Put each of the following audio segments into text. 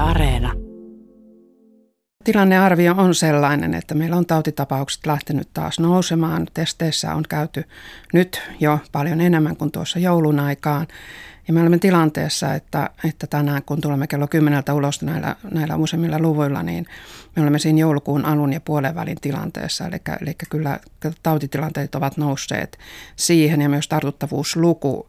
Areena. Tilannearvio on sellainen, että meillä on tautitapaukset lähtenyt taas nousemaan. Testeissä on käyty nyt jo paljon enemmän kuin tuossa joulun aikaan. Ja me olemme tilanteessa, että tänään kun tulemme kello 10 ulos näillä useimmilla luvuilla, niin me olemme siinä joulukuun alun ja puolen välin tilanteessa. Eli kyllä tautitilanteet ovat nousseet siihen ja myös tartuttavuusluku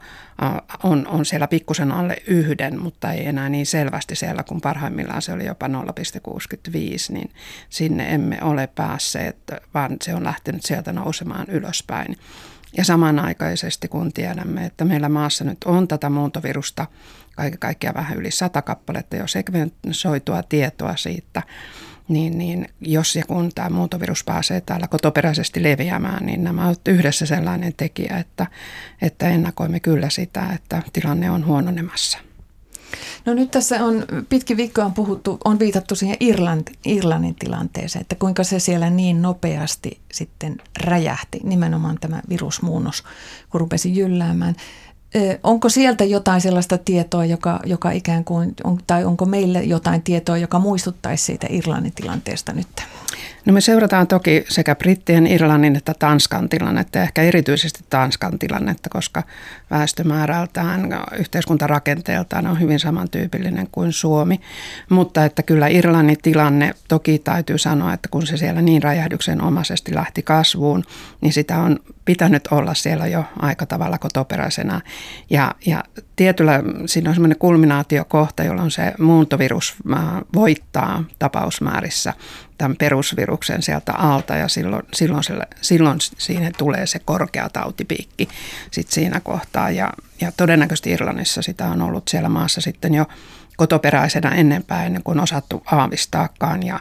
on siellä pikkusen alle 1, mutta ei enää niin selvästi siellä, kun parhaimmillaan se oli jopa 0,65, niin sinne emme ole päässeet, vaan se on lähtenyt sieltä nousemaan ylöspäin. Ja samanaikaisesti, kun tiedämme, että meillä maassa nyt on tätä muuntovirusta kaiken kaikkiaan vähän yli 100 kappaletta jo sekvensoitua tietoa siitä, niin jos ja kun tämä muuntovirus pääsee täällä kotoperäisesti leviämään, niin nämä ovat yhdessä sellainen tekijä, että ennakoimme kyllä sitä, että tilanne on huononemassa. No nyt tässä on pitkin viikkoa on viitattu siihen Irlannin tilanteeseen, että kuinka se siellä niin nopeasti sitten räjähti, nimenomaan tämä virusmuunnos, kun rupesi jylläämään. Onko sieltä jotain sellaista tietoa, joka ikään kuin, tai onko meille jotain tietoa, joka muistuttaisi siitä Irlannin tilanteesta nyt? No me seurataan toki sekä Brittien, Irlannin että Tanskan tilannetta ja ehkä erityisesti Tanskan tilannetta, koska väestömäärältään, yhteiskuntarakenteeltaan on hyvin samantyypillinen kuin Suomi. Mutta että kyllä Irlannin tilanne toki täytyy sanoa, että kun se siellä niin räjähdyksenomaisesti lähti kasvuun, niin sitä on pitänyt olla siellä jo aika tavalla kotoperäisenä. Ja tietyllä siinä on semmoinen kulminaatiokohta, jolloin se muuntovirus voittaa tapausmäärissä tämän perusviruksen sieltä alta ja silloin siihen tulee se korkea tautipiikki sit siinä kohtaa. Ja todennäköisesti Irlannissa sitä on ollut siellä maassa sitten jo kotoperäisenä ennen kuin osattu aavistaakaan ja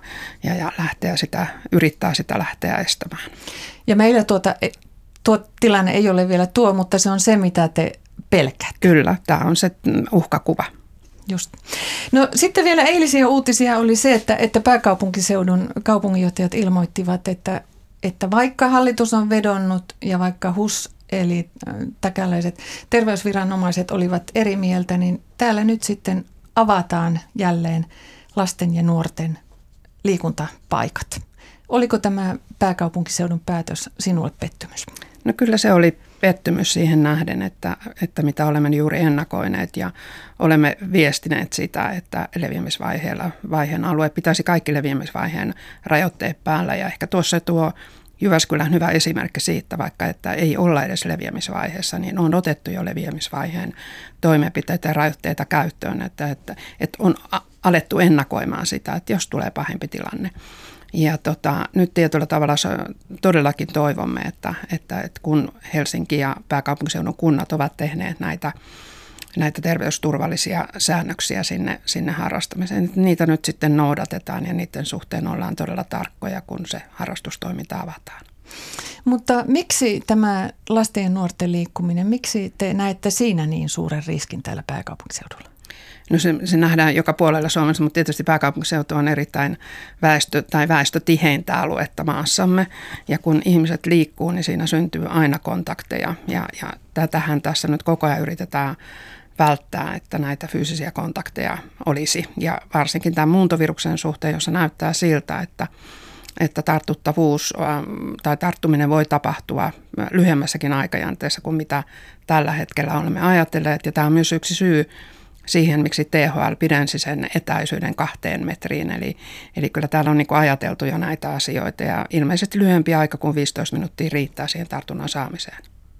yrittää sitä lähteä estämään. Ja meillä tuo tilanne ei ole vielä mutta se on se, mitä te pelkäätte. Kyllä, tämä on se uhkakuva. Just. No sitten vielä eilisiä uutisia oli se, että pääkaupunkiseudun kaupunginjohtajat ilmoittivat, että vaikka hallitus on vedonnut ja vaikka HUS eli täkäläiset terveysviranomaiset olivat eri mieltä, niin täällä nyt sitten avataan jälleen lasten ja nuorten liikuntapaikat. Oliko tämä pääkaupunkiseudun päätös sinulle pettymys? No kyllä se oli pettymys siihen nähden, että mitä olemme juuri ennakoineet ja olemme viestineet sitä, että leviämisvaiheen alue pitäisi kaikki leviämisvaiheen rajoitteet päällä. Ja ehkä tuossa tuo Jyväskylän hyvä esimerkki siitä, vaikka että ei olla edes leviämisvaiheessa, niin on otettu jo leviämisvaiheen toimenpiteitä ja rajoitteita käyttöön, että on alettu ennakoimaan sitä, että jos tulee pahempi tilanne. Ja nyt tietyllä tavalla todellakin toivomme, että kun Helsinki ja pääkaupunkiseudun kunnat ovat tehneet näitä terveysturvallisia säännöksiä sinne harrastamiseen, että niitä nyt sitten noudatetaan ja niiden suhteen ollaan todella tarkkoja, kun se harrastustoiminta avataan. Mutta miksi tämä lasten ja nuorten liikkuminen, miksi te näette siinä niin suuren riskin täällä pääkaupunkiseudulla? No se nähdään joka puolella Suomessa, mutta tietysti pääkaupunkiseutu on erittäin väestötiheintä aluetta maassamme. Ja kun ihmiset liikkuu, niin siinä syntyy aina kontakteja. Ja tätähän tässä nyt koko ajan yritetään välttää, että näitä fyysisiä kontakteja olisi. Ja varsinkin tämän muuntoviruksen suhteen, jossa näyttää siltä, että tartuttavuus tai tarttuminen voi tapahtua lyhyemmässäkin aikajänteessä kuin mitä tällä hetkellä olemme ajatelleet. Ja tämä on myös yksi syy siihen, miksi THL pidensi sen etäisyyden 2 metriin. Eli kyllä täällä on ajateltu jo näitä asioita ja ilmeisesti lyhyempi aika kuin 15 minuuttia riittää siihen tartunnan saamiseen.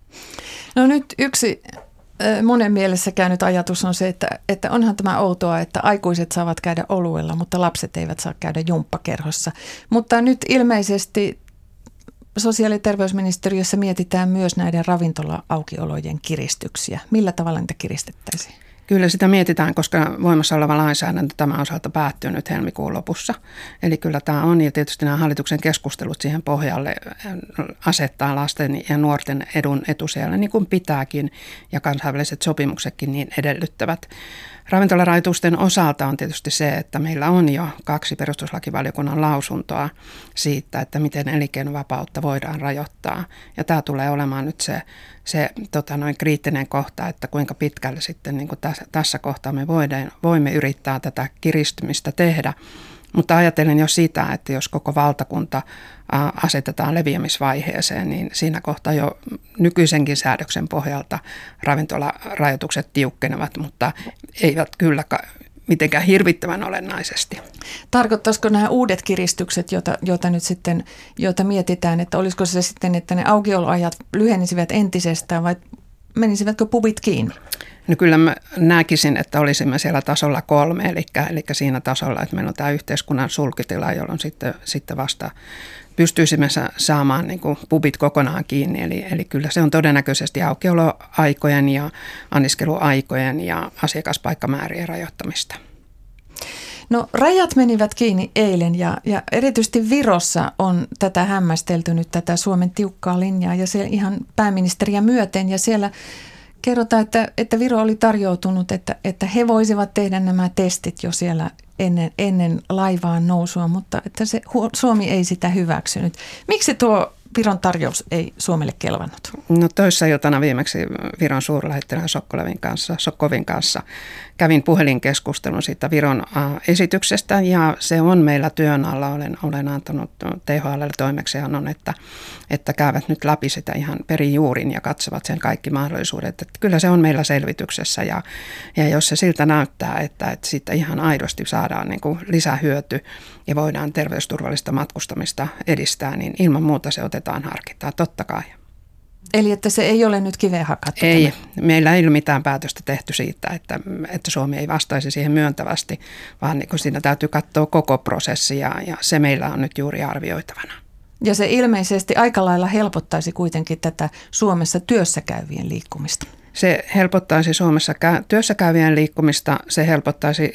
No nyt yksi monen mielessä käynyt ajatus on se, että onhan tämä outoa, että aikuiset saavat käydä oluella, mutta lapset eivät saa käydä jumppakerhossa. Mutta nyt ilmeisesti sosiaali- ja terveysministeriössä mietitään myös näiden ravintola-aukiolojen kiristyksiä. Millä tavalla niitä kiristettäisiin? Kyllä sitä mietitään, koska voimassa oleva lainsäädäntö tämän osalta päättyy nyt helmikuun lopussa. Eli kyllä tämä on ja tietysti nämä hallituksen keskustelut siihen pohjalle asettaa lasten ja nuorten edun etusijalle niin kuin pitääkin ja kansainväliset sopimuksetkin niin edellyttävät. Ravintolarajoitusten osalta on tietysti se, että meillä on jo 2 perustuslakivaliokunnan lausuntoa siitä, että miten elinkeinovapautta voidaan rajoittaa. Ja tämä tulee olemaan nyt se kriittinen kohta, että kuinka pitkälle sitten niin kuin tässä kohtaa me voimme yrittää tätä kiristymistä tehdä. Mutta ajattelen jo sitä, että jos koko valtakunta asetetaan leviämisvaiheeseen, niin siinä kohtaa jo nykyisenkin säädöksen pohjalta ravintolarajoitukset tiukkenevat, mutta eivät kyllä mitenkään hirvittävän olennaisesti. Tarkoittaisiko nämä uudet kiristykset, joita nyt sitten mietitään, että olisiko se sitten, että ne aukioloajat lyhenisivät entisestään vai menisivätkö pubit kiinni? No kyllä mä näkisin, että olisimme siellä tasolla 3, eli siinä tasolla, että meillä on tämä yhteiskunnan sulkitila, jolloin sitten vasta pystyisimme saamaan niin kuin pubit kokonaan kiinni. Eli kyllä se on todennäköisesti aukioloaikojen ja anniskeluaikojen ja asiakaspaikkamäärien rajoittamista. No rajat menivät kiinni eilen ja erityisesti Virossa on tätä hämmästelty nyt tätä Suomen tiukkaa linjaa ja siellä ihan pääministeriä myöten ja siellä kerrotaan, että Viro oli tarjoutunut, että he voisivat tehdä nämä testit jo siellä ennen laivaan nousua, mutta että Suomi ei sitä hyväksynyt. Miksi tuo Viron tarjous ei Suomelle kelvannut? No toissa iltana viimeksi Viron suurlähettilään Sokkovin kanssa kävin puhelinkeskustelun siitä Viron esityksestä ja se on meillä työn alla. Olen antanut THL:lle toimeksiannon, että käyvät nyt läpi sitä ihan perin juurin ja katsovat sen kaikki mahdollisuudet. Että kyllä se on meillä selvityksessä ja jos se siltä näyttää, että siitä ihan aidosti saadaan niin kuin lisähyöty ja voidaan terveysturvallista matkustamista edistää, niin ilman muuta se otetaan harkintaan, totta kai. Eli että se ei ole nyt kiveen hakattu? Ei, meillä ei ole mitään päätöstä tehty siitä, että Suomi ei vastaisi siihen myöntävästi, vaan niin siinä täytyy katsoa koko prosessi ja se meillä on nyt juuri arvioitavana. Ja se ilmeisesti aika lailla helpottaisi kuitenkin tätä Suomessa työssä käyvien liikkumista. Se helpottaisi Suomessa työssä käyvien liikkumista, se helpottaisi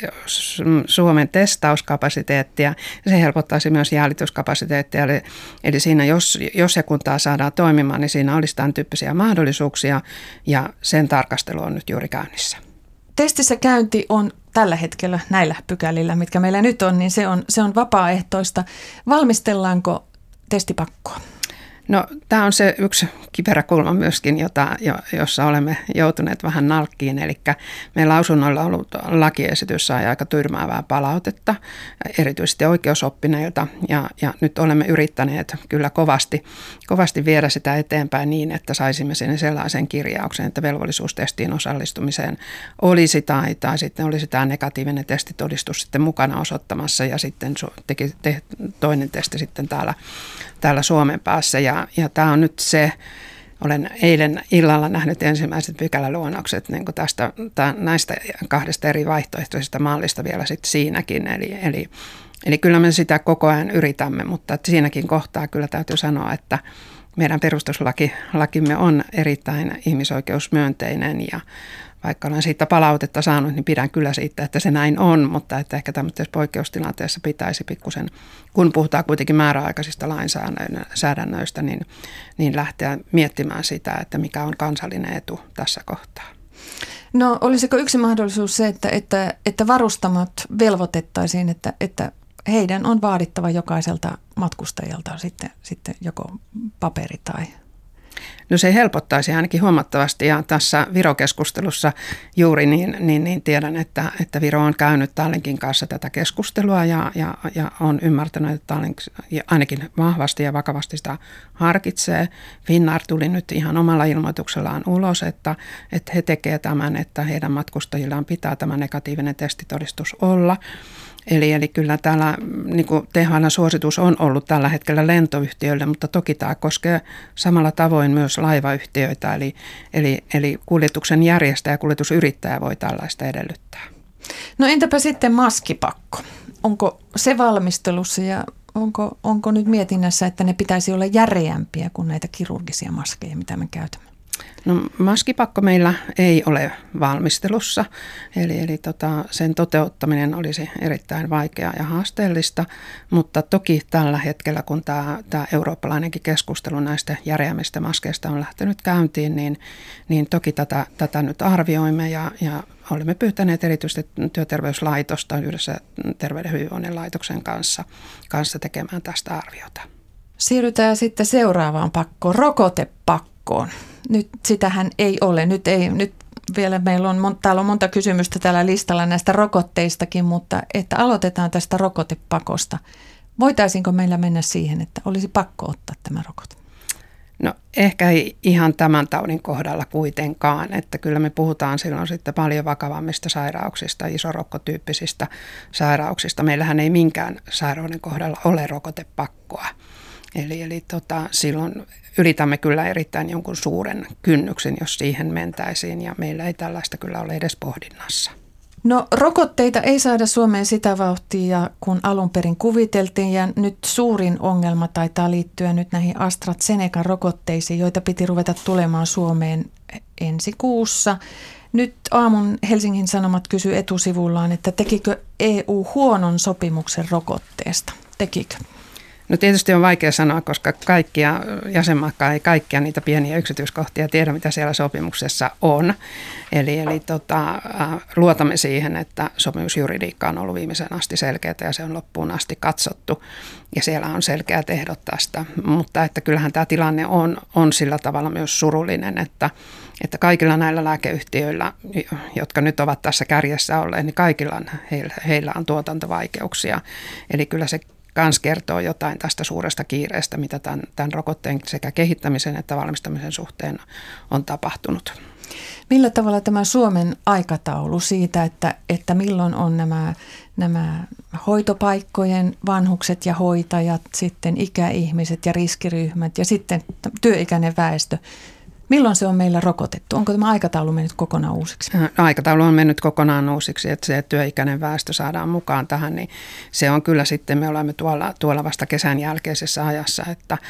Suomen testauskapasiteettia ja se helpottaisi myös jäljityskapasiteettia. Eli siinä, jos ja kun tämä saadaan toimimaan, niin siinä olisi tämän tyyppisiä mahdollisuuksia ja sen tarkastelu on nyt juuri käynnissä. Testissä käynti on tällä hetkellä näillä pykälillä, mitkä meillä nyt on, niin se on vapaaehtoista. Valmistellaanko testipakkoa? No tämä on se yksi kiperä kulma myöskin, jossa olemme joutuneet vähän nalkkiin. Eli meidän lausunnoilla on ollut lakiesitys sai aika tyrmäävää palautetta, erityisesti oikeusoppineilta. Ja nyt olemme yrittäneet kyllä kovasti viedä sitä eteenpäin niin, että saisimme sinne sellaisen kirjauksen, että velvollisuustestiin osallistumiseen olisi tai sitten olisi tämä negatiivinen testitodistus sitten mukana osoittamassa ja sitten teki toinen testi sitten täällä Suomen päässä. Ja tämä on nyt se, olen eilen illalla nähnyt ensimmäiset pykäläluonnokset niin kuin näistä kahdesta eri vaihtoehtoisesta mallista vielä sitten siinäkin. Eli kyllä me sitä koko ajan yritämme, mutta siinäkin kohtaa kyllä täytyy sanoa, että meidän perustuslakimme on erittäin ihmisoikeusmyönteinen ja vaikka olen siitä palautetta saanut, niin pidän kyllä siitä, että se näin on, mutta että ehkä tämmöisessä poikkeustilanteessa pitäisi pikkusen, kun puhutaan kuitenkin määräaikaisista lainsäädännöistä, niin lähteä miettimään sitä, että mikä on kansallinen etu tässä kohtaa. No olisiko yksi mahdollisuus se, että varustamot velvoitettaisiin, että heidän on vaadittava jokaiselta matkustajalta sitten joko paperi tai... No se helpottaisi ainakin huomattavasti ja tässä Viro-keskustelussa juuri niin tiedän, että Viro on käynyt Tallinkin kanssa tätä keskustelua ja on ymmärtänyt, että Tallink ainakin vahvasti ja vakavasti sitä harkitsee. Finnair tuli nyt ihan omalla ilmoituksellaan ulos, että he tekevät tämän, että heidän matkustajillaan pitää tämä negatiivinen testitodistus olla. Eli kyllä täällä niin kuin THL:n suositus on ollut tällä hetkellä lentoyhtiöille, mutta toki tämä koskee samalla tavoin myös laivayhtiöitä, eli kuljetuksen järjestäjä ja kuljetusyrittäjä voi tällaista edellyttää. No entäpä sitten maskipakko? Onko se valmistelussa ja onko nyt mietinnässä, että ne pitäisi olla järeämpiä kuin näitä kirurgisia maskeja, mitä me käytämme? No maskipakko meillä ei ole valmistelussa, eli sen toteuttaminen olisi erittäin vaikeaa ja haasteellista, mutta toki tällä hetkellä, kun tämä eurooppalainenkin keskustelu näistä järeämmistä maskeista on lähtenyt käyntiin, niin toki tätä nyt arvioimme ja olemme pyytäneet erityisesti työterveyslaitosta yhdessä Terveyden hyvinvoinnin laitoksen kanssa tekemään tästä arviota. Siirrytään sitten seuraavaan pakkoon, rokotepakkoon. Nyt sitähän ei ole. Nyt vielä meillä on, täällä on monta kysymystä tällä listalla näistä rokotteistakin, mutta että aloitetaan tästä rokotepakosta. Voitaisiinko meillä mennä siihen, että olisi pakko ottaa tämä rokote? No ehkä ei ihan tämän taudin kohdalla kuitenkaan, että kyllä me puhutaan silloin sitten paljon vakavammista sairauksista, isorokkotyyppisistä sairauksista. Meillähän ei minkään sairauden kohdalla ole rokotepakkoa. Eli silloin ylitämme kyllä erittäin jonkun suuren kynnyksen, jos siihen mentäisiin, ja meillä ei tällaista kyllä ole edes pohdinnassa. No rokotteita ei saada Suomeen sitä vauhtia, kun alun perin kuviteltiin, ja nyt suurin ongelma taitaa liittyä nyt näihin AstraZenecan rokotteisiin, joita piti ruveta tulemaan Suomeen ensi kuussa. Nyt aamun Helsingin Sanomat kysyi etusivullaan, että tekikö EU huonon sopimuksen rokotteesta? Tekikö? No tietysti on vaikea sanoa, koska kaikkia jäsenmaatkaan ei kaikkia niitä pieniä yksityiskohtia tiedä, mitä siellä sopimuksessa on. Eli luotamme siihen, että sopimusjuridiikka on ollut viimeisen asti selkeää ja se on loppuun asti katsottu. Ja siellä on selkeät ehdot tästä. Mutta että kyllähän tämä tilanne on sillä tavalla myös surullinen, että kaikilla näillä lääkeyhtiöillä, jotka nyt ovat tässä kärjessä olleet, niin kaikilla heillä on tuotantovaikeuksia. Eli kyllä se kans kertoo jotain tästä suuresta kiireestä, mitä tämän rokotteen sekä kehittämisen että valmistamisen suhteen on tapahtunut. Millä tavalla tämä Suomen aikataulu siitä, että milloin on nämä hoitopaikkojen vanhukset ja hoitajat, sitten ikäihmiset ja riskiryhmät ja sitten työikäinen väestö, milloin se on meillä rokotettu? Onko tämä aikataulu mennyt kokonaan uusiksi? Aikataulu on mennyt kokonaan uusiksi, että se työikäinen väestö saadaan mukaan tähän, niin se on kyllä sitten, me olemme tuolla vasta kesän jälkeisessä ajassa,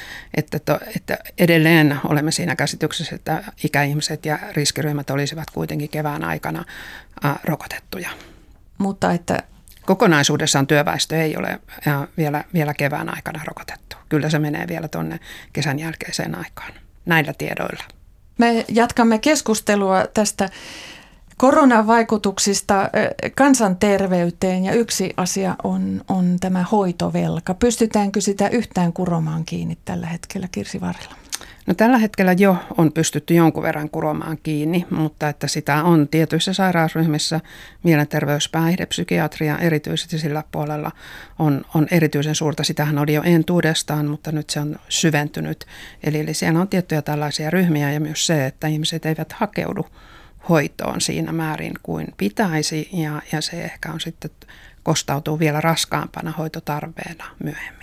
että edelleen olemme siinä käsityksessä, että ikäihmiset ja riskiryhmät olisivat kuitenkin kevään aikana rokotettuja. Mutta että kokonaisuudessaan työväestö ei ole vielä kevään aikana rokotettu. Kyllä se menee vielä tuonne kesän jälkeiseen aikaan näillä tiedoilla. Me jatkamme keskustelua tästä koronan vaikutuksista kansanterveyteen ja yksi asia on tämä hoitovelka. Pystytäänkö sitä yhtään kuromaan kiinni tällä hetkellä, Kirsi Varrila? No tällä hetkellä jo on pystytty jonkun verran kuromaan kiinni, mutta että sitä on tietyissä sairausryhmissä, mielenterveys, päihde, psykiatria erityisesti sillä puolella on erityisen suurta. Sitähän oli jo entuudestaan, mutta nyt se on syventynyt. Eli siellä on tiettyjä tällaisia ryhmiä ja myös se, että ihmiset eivät hakeudu hoitoon siinä määrin kuin pitäisi ja se ehkä on sitten kostautuu vielä raskaampana hoitotarpeena myöhemmin.